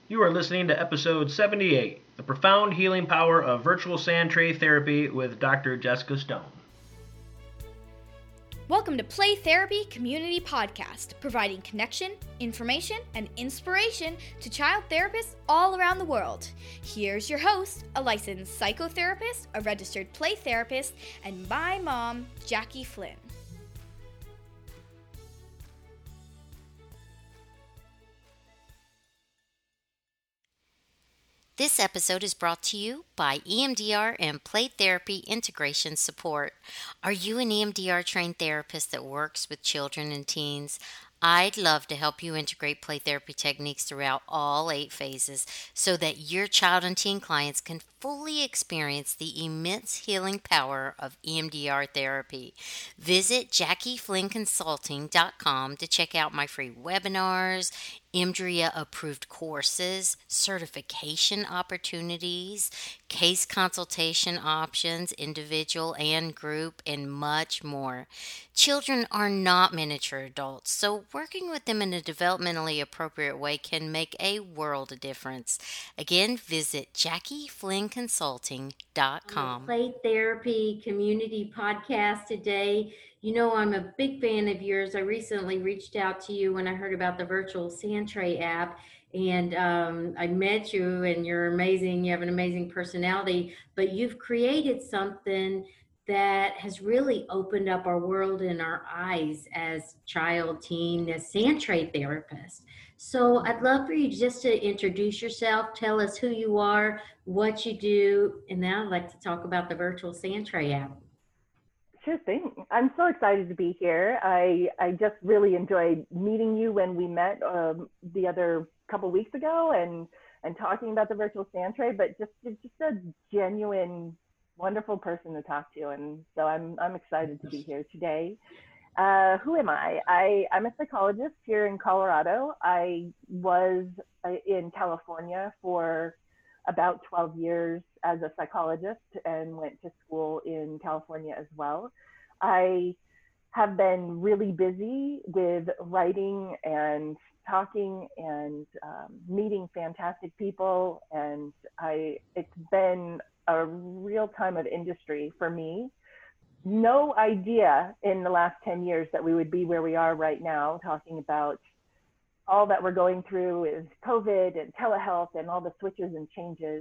You are listening to episode 78, The Profound Healing Power of Virtual Sand Tray Therapy with Dr. Jessica Stone. Welcome to Play Therapy Community Podcast, providing connection, information, and inspiration to child therapists all around the world. Here's your host, a licensed psychotherapist, a registered play therapist, and my mom, Jackie Flynn. This episode is brought to you by EMDR and Play Therapy Integration Support. Are you an EMDR trained therapist that works with children and teens? I'd love to help you integrate play therapy techniques throughout all 8 phases so that your child and teen clients can fully experience the immense healing power of EMDR therapy. Visit JackieFlynnConsulting.com to check out my free webinars, EMDRIA approved courses, certification opportunities, case consultation options, individual and group, and much more. Children are not miniature adults, so working with them in a developmentally appropriate way can make a world of difference. Again, visit JackieFlynnConsulting.com. Play Therapy Community Podcast today. You know, I'm a big fan of yours. I recently reached out to you when I heard about the Virtual Sand Tray app, and I met you, and you're amazing. You have an amazing personality, but you've created something that has really opened up our world and our eyes as child, teen, as sand tray therapists. So I'd love for you just to introduce yourself, tell us who you are, what you do, and now I'd like to talk about the Virtual Sand Tray app. Sure thing. I'm so excited to be here. I just really enjoyed meeting you when we met the other couple weeks ago and talking about the Virtual Sand Tray, but just a genuine, wonderful person to talk to. And so I'm excited to be here today. Who am I? I'm a psychologist here in Colorado. I was in California for about 12 years as a psychologist and went to school in California as well. I have been really busy with writing and talking and meeting fantastic people, and it's been a real time of industry for me. No idea in the last 10 years that we would be where we are right now, talking about all that we're going through is COVID and telehealth and all the switches and changes.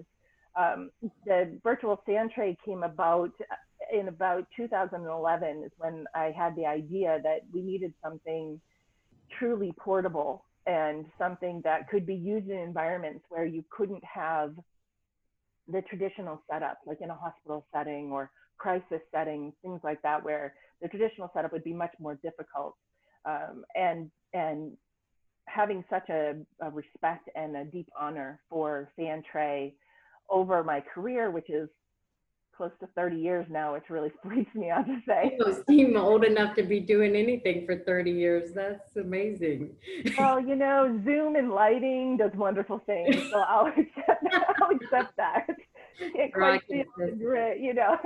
The Virtual Sand Tray came about in about 2011 is when I had the idea that we needed something truly portable and something that could be used in environments where you couldn't have the traditional setup, like in a hospital setting or crisis setting, things like that, where the traditional setup would be much more difficult. And having such a respect and a deep honor for Sand Tray over my career, which is close to 30 years now, which really freaks me out to say. You don't seem old enough to be doing anything for 30 years. That's amazing. Well, you know, Zoom and lighting does wonderful things, so I'll accept that. Can't quite see the grit, you know.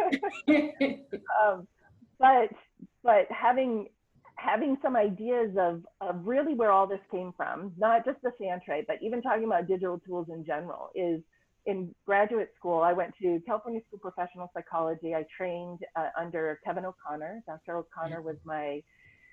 But having some ideas of really where all this came from, not just the Sand Tray, but even talking about digital tools in general, is in graduate school, I went to California School of Professional Psychology. I trained under Kevin O'Connor. Dr. O'Connor was my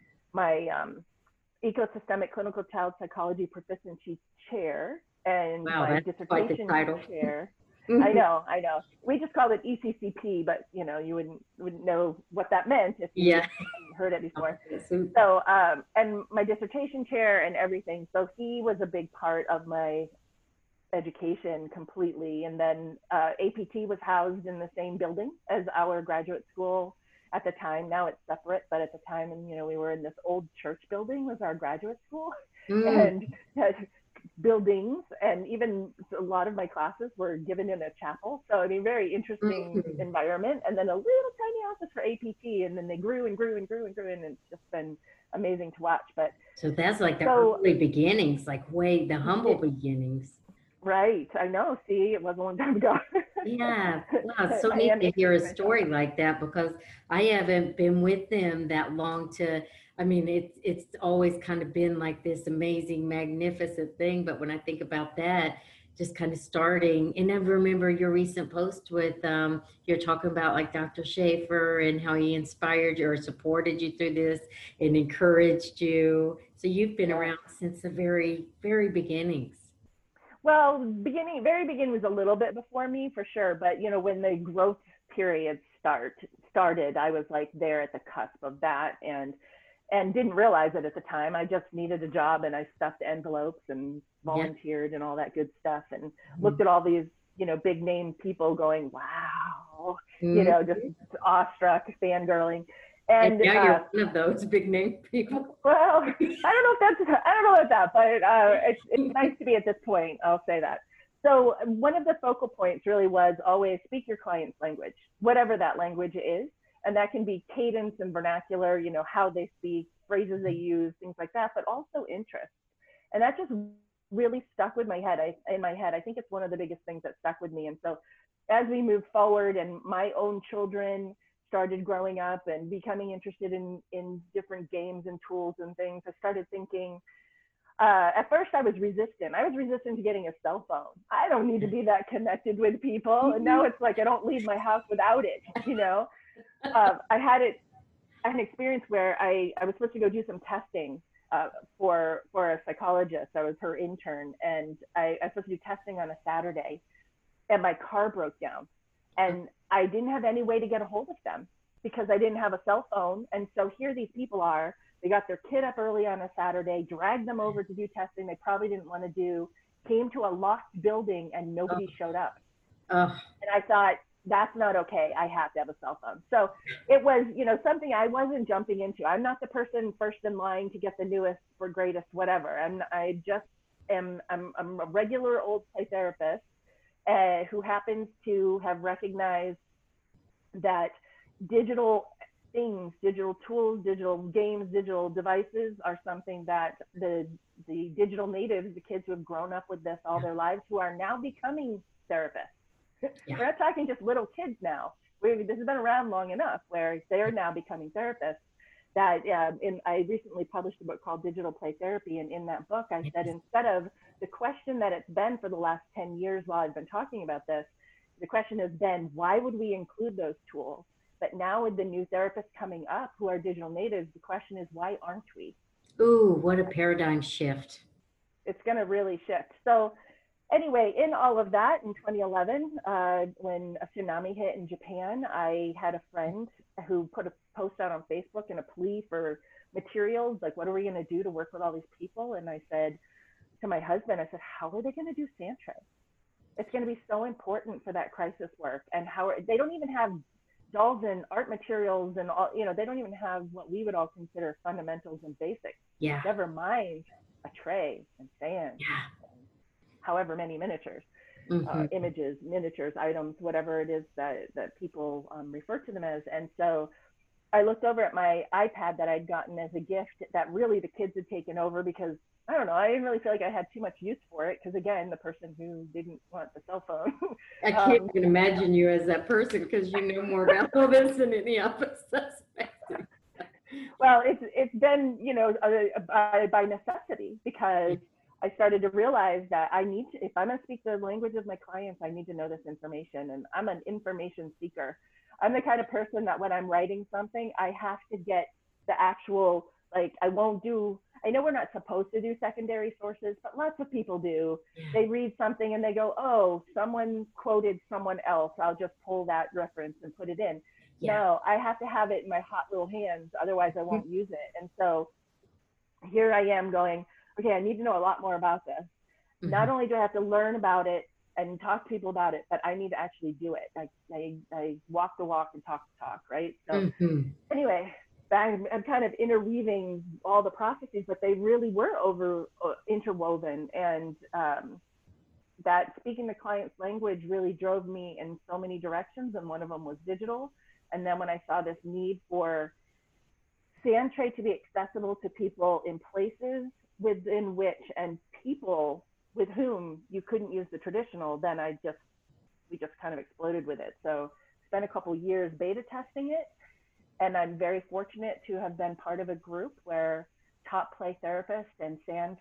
ecosystemic clinical child psychology proficiency chair and my dissertation chair. I know. We just called it ECCP, but you know, you wouldn't know what that meant if you hadn't heard it before. So, and my dissertation chair and everything. So he was a big part of my education completely. And then APT was housed in the same building as our graduate school at the time. Now it's separate, but at the time, and you know, we were in this old church building was our graduate school, and buildings, and even a lot of my classes were given in a chapel. So I mean, very interesting environment. And then a little tiny office for APT, and then they grew and grew and grew and grew, and it's just been amazing to watch. But so that's like the early beginnings, like the humble beginnings. Right. I know. See, it was a long time ago. Yeah. Wow. It's so neat to hear a story like that, because I haven't been with them that long to I mean, it's always kind of been like this amazing, magnificent thing. But when I think about that, just kind of starting, and I remember your recent post with you're talking about like Dr. Schaefer and how he inspired you or supported you through this and encouraged you. So you've been Yeah. around since the very, very beginnings. Well, very beginning was a little bit before me for sure, but you know, when the growth period started, I was like there at the cusp of that, and didn't realize it at the time. I just needed a job, and I stuffed envelopes and volunteered and all that good stuff, and looked at all these, you know, big name people going, wow, you know, just awestruck, fangirling. And now you're one of those big name people. Well, I don't know about that, but it's nice to be at this point. I'll say that. So one of the focal points really was always speak your client's language, whatever that language is. And that can be cadence and vernacular, you know, how they speak, phrases they use, things like that, but also interest. And that just really stuck with my head. I think it's one of the biggest things that stuck with me. And so as we moved forward and my own children started growing up and becoming interested in different games and tools and things, I started thinking, at first I was resistant. I was resistant to getting a cell phone. I don't need to be that connected with people. And now it's like I don't leave my house without it, you know. I had an experience where I was supposed to go do some testing for a psychologist. I was her intern, and I was supposed to do testing on a Saturday, and my car broke down, and I didn't have any way to get a hold of them because I didn't have a cell phone. And so here these people are, they got their kid up early on a Saturday, dragged them over to do testing they probably didn't want to do, came to a locked building, and nobody showed up. And I thought, that's not okay. I have to have a cell phone. So it was, you know, something I wasn't jumping into. I'm not the person first in line to get the newest or greatest, whatever. I'm a regular old play therapist who happens to have recognized that digital things, digital tools, digital games, digital devices are something that the digital natives, the kids who have grown up with this all their lives, who are now becoming therapists. We're not talking just little kids now. This has been around long enough where they're now becoming therapists. That I recently published a book called Digital Play Therapy, and in that book I said, instead of the question that it's been for the last 10 years while I've been talking about this, the question has been, why would we include those tools? But now with the new therapists coming up who are digital natives, the question is, why aren't we? Ooh, what a paradigm shift. It's going to really shift. So anyway, in all of that, in 2011, when a tsunami hit in Japan, I had a friend who put a post out on Facebook and a plea for materials, like, what are we going to do to work with all these people? And I said to my husband, I said, how are they going to do Santray? It's going to be so important for that crisis work. And how they don't even have dolls and art materials and all, you know, they don't even have what we would all consider fundamentals and basics. Yeah. Never mind a tray and sand. Yeah. However many miniatures, images, miniatures, items, whatever it is that people refer to them as. And so I looked over at my iPad that I'd gotten as a gift that really the kids had taken over because, I don't know, I didn't really feel like I had too much use for it because, again, the person who didn't want the cell phone. I can't even imagine you as that person because you know more about all this than any of us. Well, it's been, you know, by necessity, because I started to realize that I need to, if I'm going to speak the language of my clients, I need to know this information. And I'm an information seeker. I'm the kind of person that when I'm writing something, I have to get the actual, like, I know we're not supposed to do secondary sources, but lots of people do. They read something and they go, oh, someone quoted someone else. I'll just pull that reference and put it in. No, I have to have it in my hot little hands. Otherwise I won't use it. And so here I am going, okay, I need to know a lot more about this. Not only do I have to learn about it and talk to people about it, but I need to actually do it. Like I walk the walk and talk the talk, right? So anyway, I'm kind of interweaving all the processes, but they really were interwoven. And that speaking the client's language really drove me in so many directions. And one of them was digital. And then when I saw this need for Santray to be accessible to people in places within which and people with whom you couldn't use the traditional, then we just kind of exploded with it. So spent a couple years beta testing it. And I'm very fortunate to have been part of a group where top play therapists and sand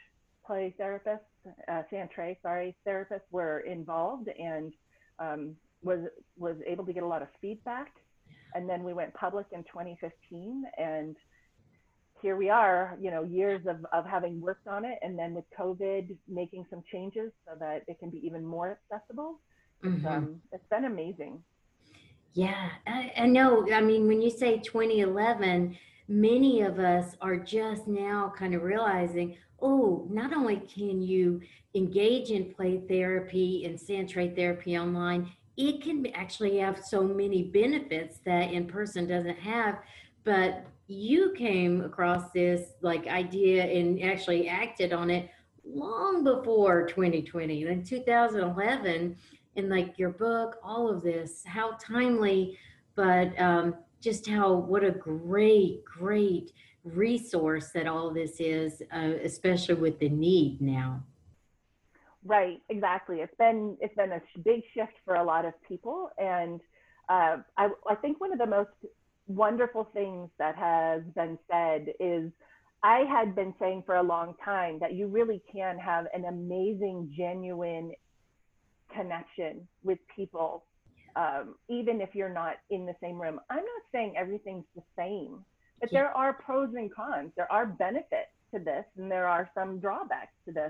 tray therapists were involved, and was able to get a lot of feedback. And then we went public in 2015, and here we are, years of having worked on it, and then with COVID making some changes so that it can be even more accessible. It's been amazing. Yeah, I know. I mean, when you say 2011, many of us are just now kind of realizing, oh, not only can you engage in play therapy and sand tray therapy online, it can actually have so many benefits that in person doesn't have. But you came across this like idea and actually acted on it long before 2020, in 2011. In like your book, all of this, how timely, but just what a great resource that all this is, especially with the need now. Right, exactly. It's been a big shift for a lot of people, and I think one of the most wonderful things that has been said is, I had been saying for a long time that you really can have an amazing, genuine connection with people, even if you're not in the same room. I'm not saying everything's the same, but there are pros and cons. There are benefits to this, and there are some drawbacks to this.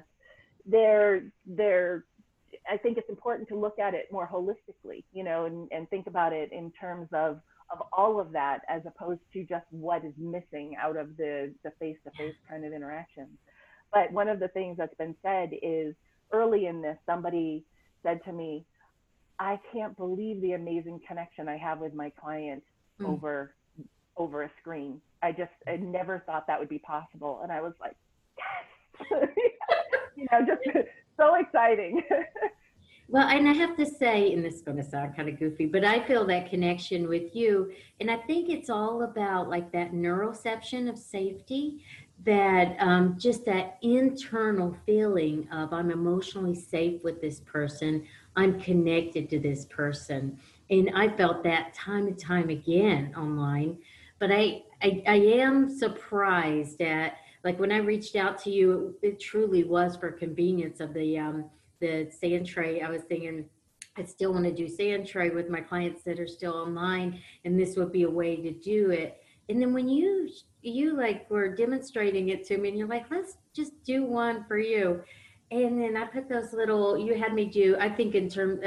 I think it's important to look at it more holistically, and think about it in terms of all of that, as opposed to just what is missing out of the face-to-face kind of interaction. But one of the things that's been said is, early in this, somebody said to me, I can't believe the amazing connection I have with my client over a screen. I never thought that would be possible. And I was like, yes, just so exciting. Well, and I have to say, and this is going to sound kind of goofy, but I feel that connection with you. And I think it's all about like that neuroception of safety, that just that internal feeling of, I'm emotionally safe with this person, I'm connected to this person. And I felt that time and time again online. But I am surprised at, like, when I reached out to you, it truly was for convenience of the sand tray. I was thinking, I still want to do sand tray with my clients that are still online, and this would be a way to do it. And then when you like were demonstrating it to me, and you're like, let's just do one for you. And then I put those little, you had me do, I think through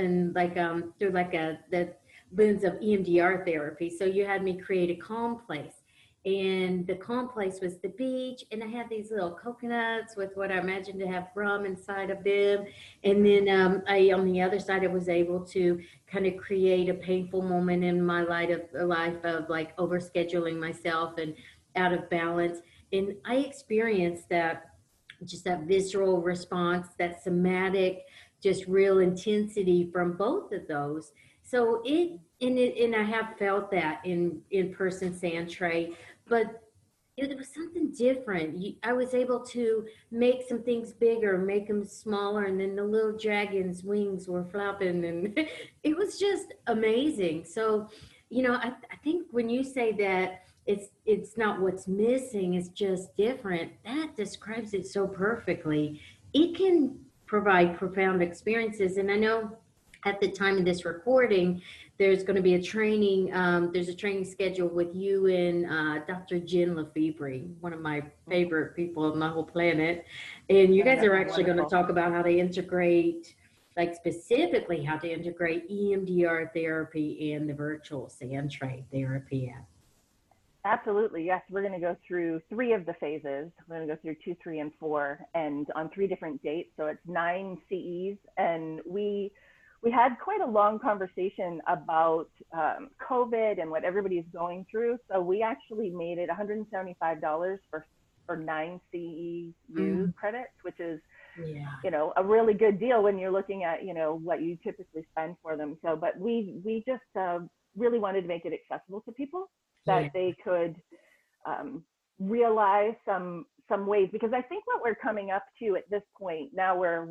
like the lens of EMDR therapy. So you had me create a calm place. And the calm place was the beach, and I had these little coconuts with what I imagined to have rum inside of them. And then on the other side, I was able to kind of create a painful moment in my life of like overscheduling myself and out of balance. And I experienced that visceral response, that somatic, just real intensity from both of those. So and I have felt that in person sand tray, but it was something different. I was able to make some things bigger, make them smaller, and then the little dragon's wings were flapping, and it was just amazing. So, I think when you say that it's not what's missing, it's just different, that describes it so perfectly. It can provide profound experiences, and I know at the time of this recording, there's going to be a training. There's a training schedule with you and Dr. Jen Lefebvre, one of my favorite people on the whole planet. And you guys are actually going to talk about how to integrate, like specifically how to integrate EMDR therapy and the virtual sand tray therapy. Absolutely. Yes. We're going to go through 3 of the phases. We're going to go through 2, 3, and 4, and on 3 different dates. So it's 9 CEs. And we had quite a long conversation about COVID and what everybody's going through. So we actually made it $175 for 9 CEU credits, which is, a really good deal when you're looking at, what you typically spend for them. So, but we just really wanted to make it accessible to people, that they could realize some ways, because I think what we're coming up to at this point, now we're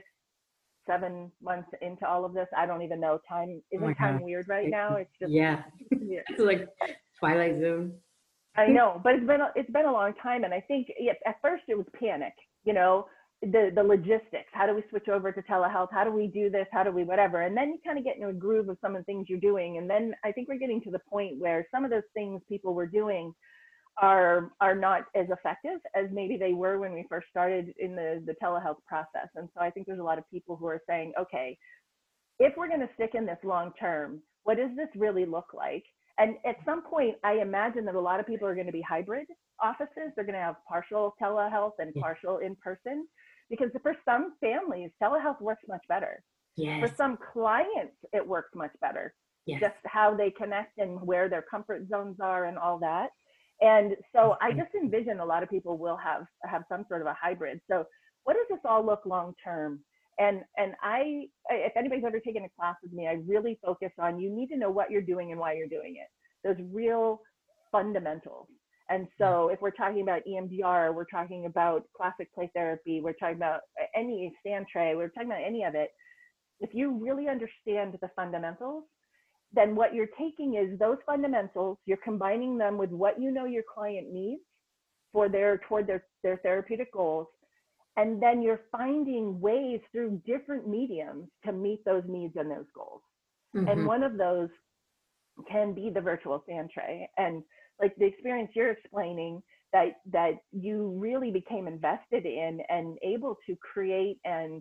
6-7 months into all of this. I don't even know. Isn't time weird right now? It's just it's like Twilight Zone. I know, but it's been a long time, and I think at first it was panic. You know, the logistics. How do we switch over to telehealth? How do we do this? How do we whatever? And then you kind of get into a groove of some of the things you're doing, and then I think we're getting to the point where some of those things people were doing are not as effective as maybe they were when we first started in the telehealth process. And so I think there's a lot of people who are saying, okay, if we're going to stick in this long term, what does this really look like? And at some point, I imagine that a lot of people are going to be hybrid offices. They're going to have partial telehealth and partial in person, because for some families, telehealth works much better. Yes. For some clients, it works much better. Yes. Just how they connect and where their comfort zones are and all that. And so I just envision a lot of people will have some sort of a hybrid. So what does this all look long term? And I, if anybody's ever taken a class with me, I really focus on, you need to know what you're doing and why you're doing it. Those real fundamentals. And so if we're talking about EMDR, we're talking about classic play therapy, we're talking about any sand tray, we're talking about any of it. If you really understand the fundamentals, then what you're taking is those fundamentals, you're combining them with what you know your client needs toward their therapeutic goals. And then you're finding ways through different mediums to meet those needs and those goals. Mm-hmm. And one of those can be the virtual sand tray. And like the experience you're explaining, that you really became invested in and able to create and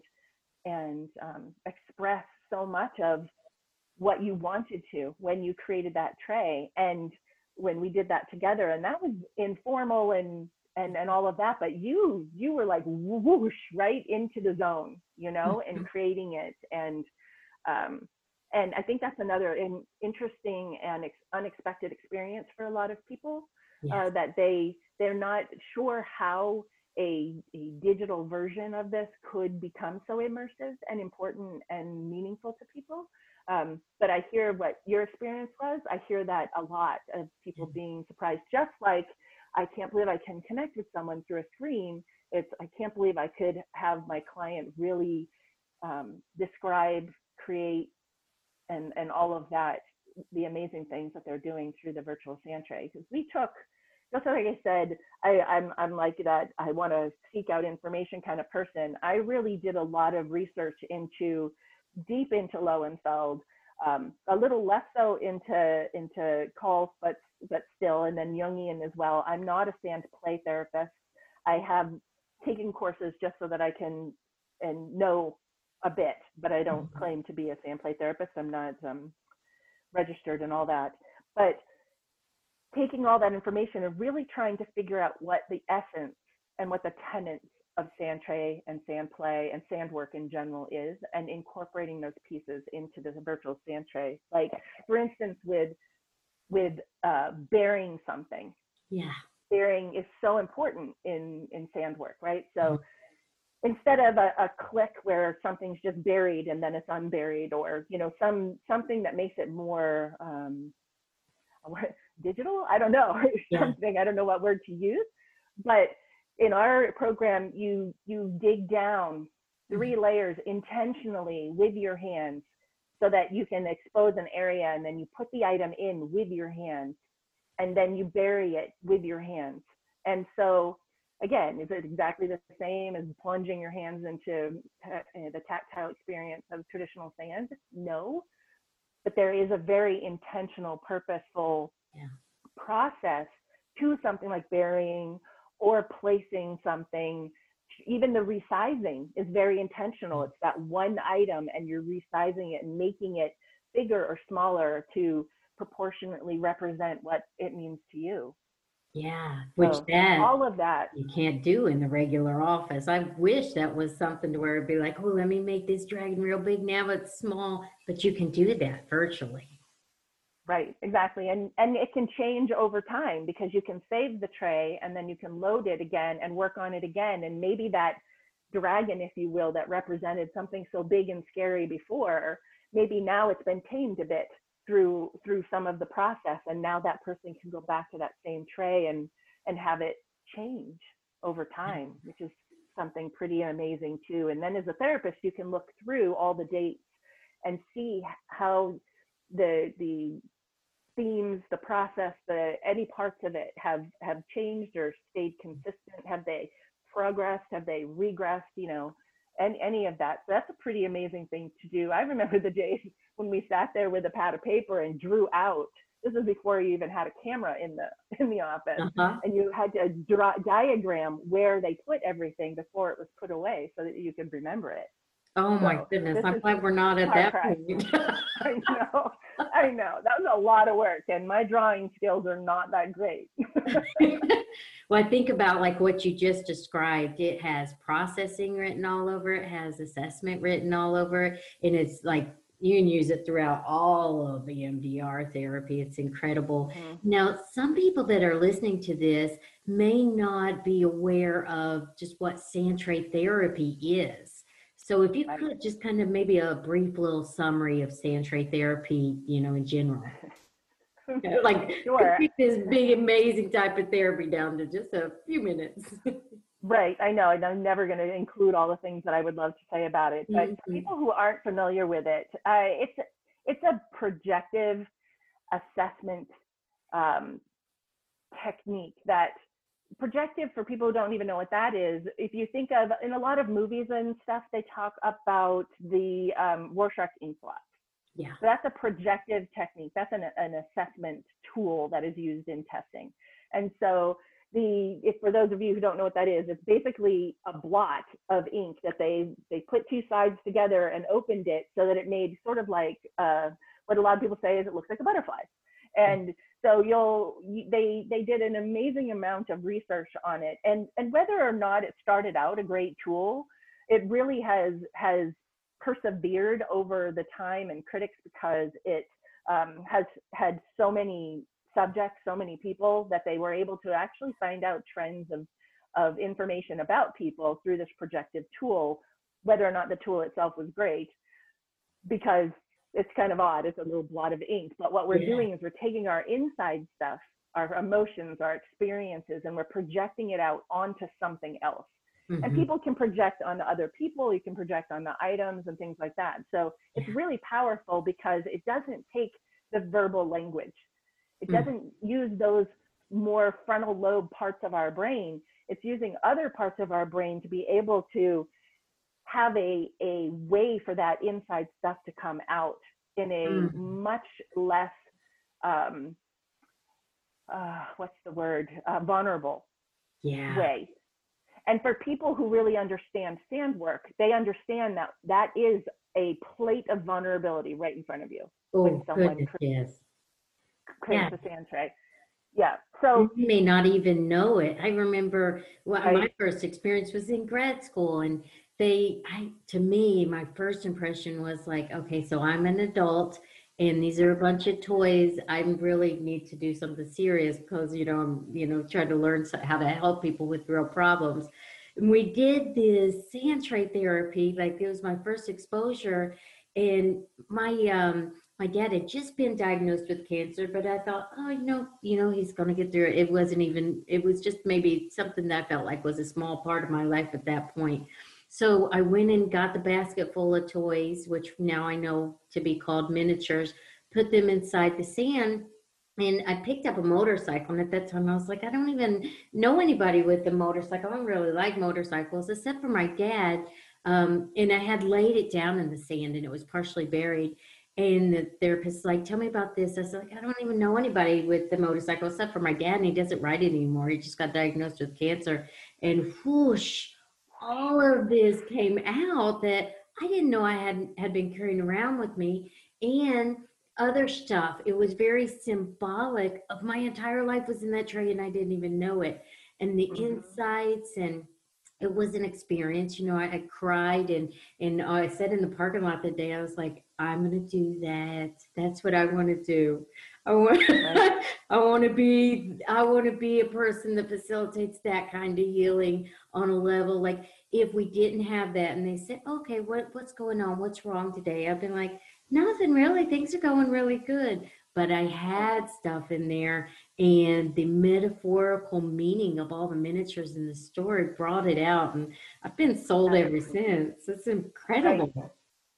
express so much of what you wanted to when you created that tray. And when we did that together, and that was informal and all of that, but you were like whoosh right into the zone, you know, and creating it. And I think that's another interesting and unexpected experience for a lot of people. Yes. That they're not sure how a digital version of this could become so immersive and important and meaningful to people. But I hear what your experience was. I hear that a lot of people being surprised, just like, I can't believe I can connect with someone through a screen. I can't believe I could have my client really describe, create, and all of that, the amazing things that they're doing through the virtual sand tray. Because we took, just like I said, I'm like that, I want to seek out information kind of person. I really did a lot of research deep into Lowenfeld, a little less so into Kolff, but still, and then Jungian as well. I'm not a sand play therapist. I have taken courses just so that I can and know a bit, but I don't claim to be a sand play therapist. I'm not registered and all that. But taking all that information and really trying to figure out what the essence and what the tenets of sand tray and sand play and sand work in general is, and incorporating those pieces into the virtual sand tray. Like, for instance, with burying something. Yeah. Burying is so important in sand work, right? So instead of a click where something's just buried and then it's unburied, or, you know, something that makes it more digital, I don't know, something, I don't know what word to use, but in our program, you dig down 3 layers intentionally with your hands so that you can expose an area, and then you put the item in with your hands, and then you bury it with your hands. And so, again, is it exactly the same as plunging your hands into the tactile experience of traditional sand? No, but there is a very intentional, purposeful process to something like burying or placing something. Even the resizing is very intentional. It's that one item and you're resizing it and making it bigger or smaller to proportionately represent what it means to you. Yeah, which so then all of that you can't do in the regular office. I wish that was something to where it'd be like, oh, let me make this dragon real big. Now it's small, but you can do that virtually. Right, exactly. And it can change over time, because you can save the tray and then you can load it again and work on it again. And maybe that dragon, if you will, that represented something so big and scary before, maybe now it's been tamed a bit through some of the process. And now that person can go back to that same tray and have it change over time, which is something pretty amazing too. And then as a therapist, you can look through all the dates and see how the themes, the process, any parts of it have changed or stayed consistent? Have they progressed? Have they regressed? You know, and any of that. So that's a pretty amazing thing to do. I remember the days when we sat there with a pad of paper and drew out. This was before you even had a camera in the office, and you had to diagram where they put everything before it was put away so that you could remember it. Oh my goodness, I'm glad we're not at that point. I know. That was a lot of work, and my drawing skills are not that great. Well, I think about like what you just described. It has processing written all over it, has assessment written all over it, and it's like you can use it throughout all of EMDR therapy. It's incredible. Mm-hmm. Now, some people that are listening to this may not be aware of just what sand tray therapy is. So if you could just kind of maybe a brief little summary of sand tray therapy, you know, in general. Like sure. This big, amazing type of therapy down to just a few minutes. Right, I know, and I'm never going to include all the things that I would love to say about it, but for people who aren't familiar with it, it's a projective assessment technique. That projective, for people who don't even know what that is, if you think of, in a lot of movies and stuff, they talk about the Rorschach ink blot. Yeah. So that's a projective technique. That's an assessment tool that is used in testing. And so for those of you who don't know what that is, it's basically a blot of ink that they put two sides together and opened it so that it made sort of like what a lot of people say is it looks like a butterfly. And so they did an amazing amount of research on it. And whether or not it started out a great tool, it really has persevered over the time and critics, because it has had so many subjects, so many people, that they were able to actually find out trends of information about people through this projective tool, whether or not the tool itself was great, because it's kind of odd. It's a little blot of ink. But what we're doing is we're taking our inside stuff, our emotions, our experiences, and we're projecting it out onto something else. Mm-hmm. And people can project onto other people. You can project on the items and things like that. So it's really powerful because it doesn't take the verbal language. It doesn't use those more frontal lobe parts of our brain. It's using other parts of our brain to be able to have a way for that inside stuff to come out in a much less, vulnerable way. And for people who really understand sand work, they understand that that is a plate of vulnerability right in front of you. Oh, goodness, yes. Creates a sand tray. Yeah. So you may not even know it. I remember my first experience was in grad school, and to me, my first impression was like, okay, so I'm an adult and these are a bunch of toys. I really need to do something serious because, I'm, trying to learn how to help people with real problems. And we did this sand tray therapy, like it was my first exposure. And my dad had just been diagnosed with cancer, but I thought, he's going to get through it. It was just maybe something that I felt like was a small part of my life at that point. So I went and got the basket full of toys, which now I know to be called miniatures, put them inside the sand. And I picked up a motorcycle. And at that time I was like, I don't even know anybody with a motorcycle. I don't really like motorcycles except for my dad. And I had laid it down in the sand and it was partially buried. And the therapist was like, tell me about this. I was like, I don't even know anybody with the motorcycle except for my dad. And he doesn't ride it anymore. He just got diagnosed with cancer. And whoosh, all of this came out that I didn't know I had been carrying around with me, and other stuff. It was very symbolic of my entire life was in that tray and I didn't even know it. And the insights, and it was an experience. I cried and I said in the parking lot that day, I was like, I'm going to do that. That's what I want to do. I want to be a person that facilitates that kind of healing on a level. Like if we didn't have that and they said, okay, what's going on? What's wrong today? I've been like, nothing really. Things are going really good. But I had stuff in there, and the metaphorical meaning of all the miniatures in the story brought it out. And I've been sold ever since. It's incredible.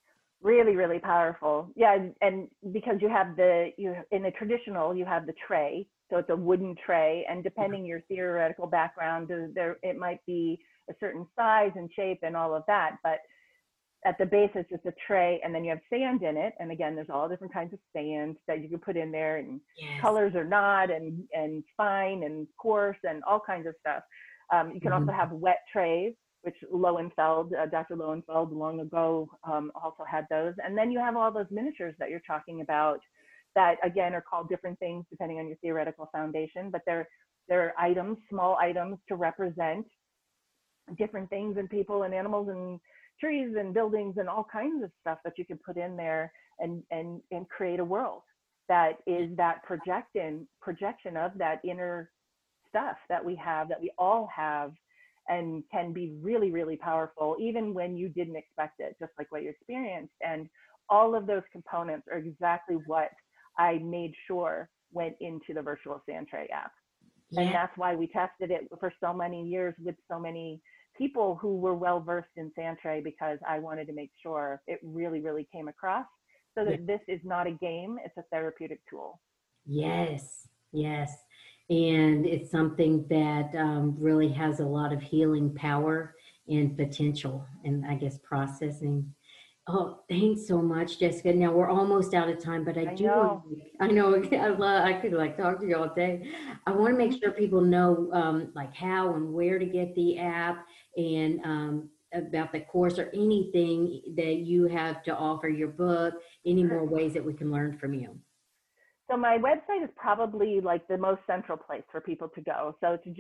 Really, really powerful. Yeah, and because you in a traditional, you have the tray, so it's a wooden tray, and depending your theoretical background, it might be a certain size and shape and all of that, but at the base it's just a tray, and then you have sand in it, and again, there's all different kinds of sand that you can put in there, and colors or not, and fine and coarse and all kinds of stuff. You can also have wet trays, which Lowenfeld, Dr. Lowenfeld long ago also had those. And then you have all those miniatures that you're talking about that, again, are called different things depending on your theoretical foundation, but they're items, small items to represent different things and people and animals and trees and buildings and all kinds of stuff that you can put in there and create a world that is that projection of that inner stuff that we have, that we all have, and can be really, really powerful, even when you didn't expect it, just like what you experienced. And all of those components are exactly what I made sure went into the Virtual Sand Tray app. Yeah. And that's why we tested it for so many years with so many people who were well versed in sand tray, because I wanted to make sure it really, really came across so that this is not a game, it's a therapeutic tool. Yes, yes. And it's something that really has a lot of healing power and potential, and I guess processing. Oh, thanks so much, Jessica. Now we're almost out of time, but I know I could like talk to you all day. I want to make sure people know like how and where to get the app, and about the course or anything that you have to offer, your book, any more ways that we can learn from you. So my website is probably like the most central place for people to go. So it's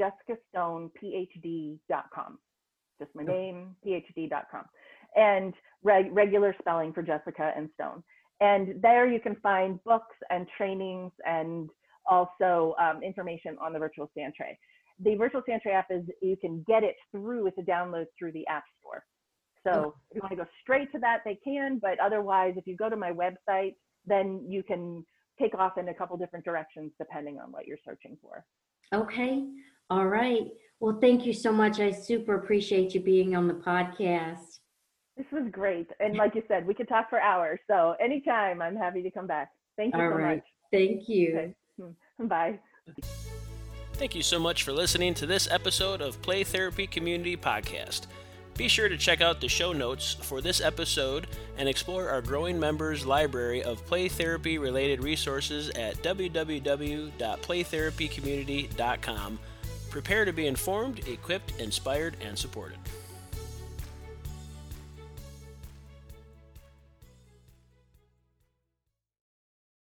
jessicastonephd.com. Just my name, phd.com. And regular spelling for Jessica and Stone. And there you can find books and trainings and also information on the Virtual Sand Tray. The Virtual Sand Tray app you can get it it's a download through the App Store. So if you want to go straight to that, they can, but otherwise, if you go to my website, then you can take off in a couple different directions depending on what you're searching for. Okay. All right. Well, thank you so much. I super appreciate you being on the podcast. This was great. And like you said, we could talk for hours. So anytime, I'm happy to come back. Thank you so much. Thank you. Okay. Bye. Thank you so much for listening to this episode of Play Therapy Community Podcast. Be sure to check out the show notes for this episode and explore our growing members' library of play therapy related resources at www.playtherapycommunity.com. Prepare to be informed, equipped, inspired, and supported.